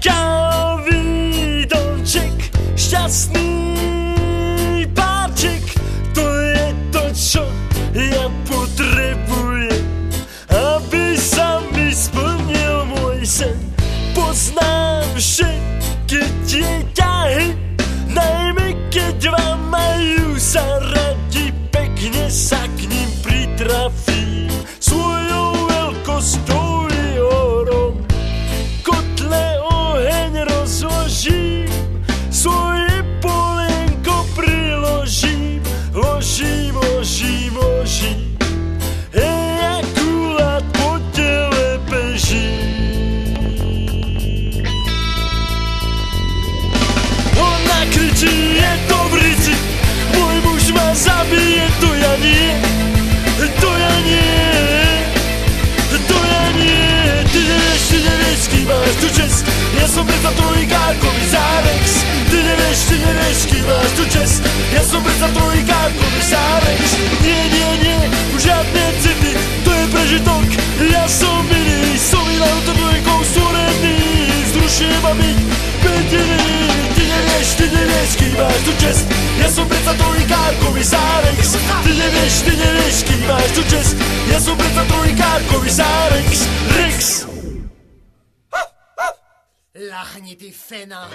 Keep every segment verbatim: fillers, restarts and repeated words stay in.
kávy domček, šťastný párček, to je to, čo ja potrebujem, aby sa mi splnil môj sen. Poznám všetky tie ťahy, najmä keď vám majú sa radi, pekne sa k ním pritrafím. Svojou veľkosťou i horom kotle oheň rozložím, svoje polienko priložím, ložím, ložím, ložím, hej, akurát po tele beží. Ona kričí, je to v rici, môj muž ma zabije, to ja nie, to ja nie, to ja nie. Ty nevieš, ty nevieš, kým máš tu čest, ja som predsa trojkárkový Zárex. Ty nevieš, ty nevieš, kým máš tu čest, ja som predsa trojkárkový Zárex. Nie, nie, nie, už žiadne city, to je prežitok, ja som iný, som iná to dvojkou stvorený, zrušujem ma byť pediný. Ty nevieš, ty nevieš, kým máš tu čest, ja som predsa trojkárkový Zárex. Ty nevieš, ty nevieš, kým máš tu čest, ja som predsa trojkárkový Zárex. Rex! Lahni ty fena.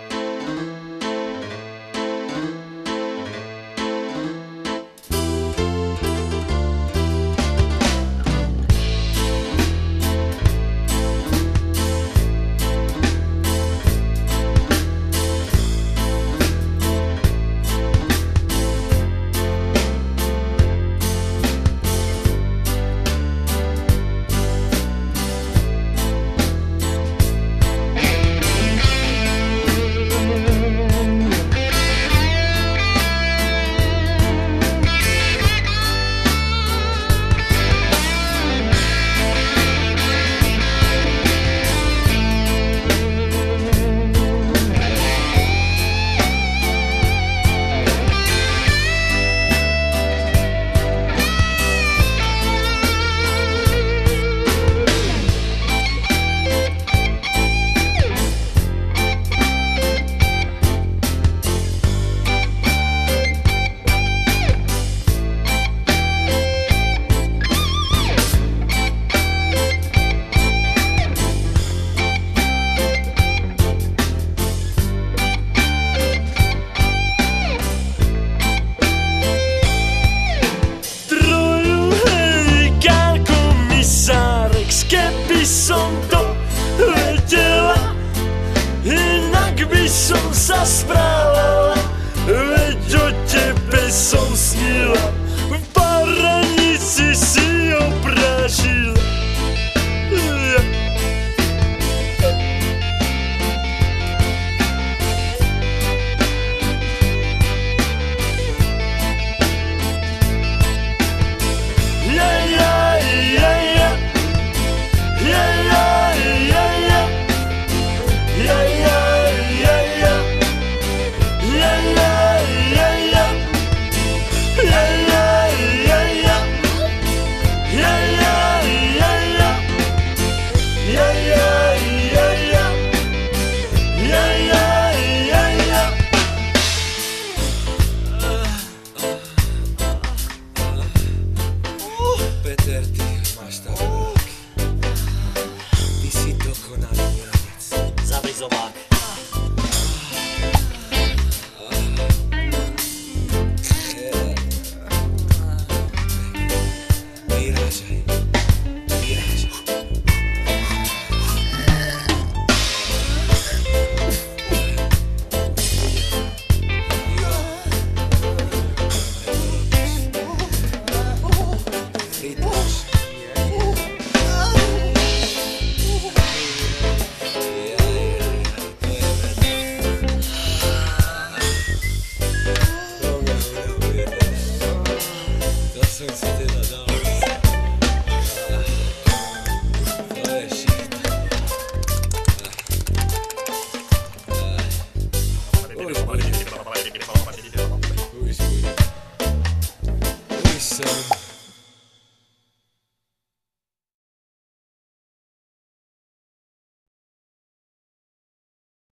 Keby som to vedela, inak by som sa správala, veď o tebe som snila, v paranici si opražila. Peter, ty máš tam roky. Ty si dokonalý milenec. Zavizovák. Vyrážaj. Vyrážaj. So